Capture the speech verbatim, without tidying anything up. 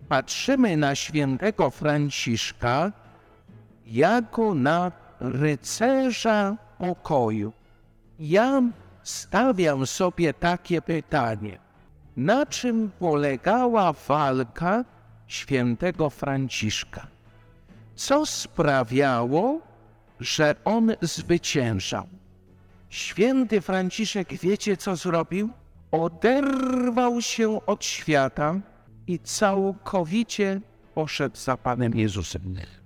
patrzymy na świętego Franciszka jako na rycerza pokoju. Ja stawiam sobie takie pytanie. Na czym polegała walka świętego Franciszka? Co sprawiało, że on zwyciężał? Święty Franciszek, wiecie co zrobił? Oderwał się od świata i całkowicie poszedł za Panem Jezusem.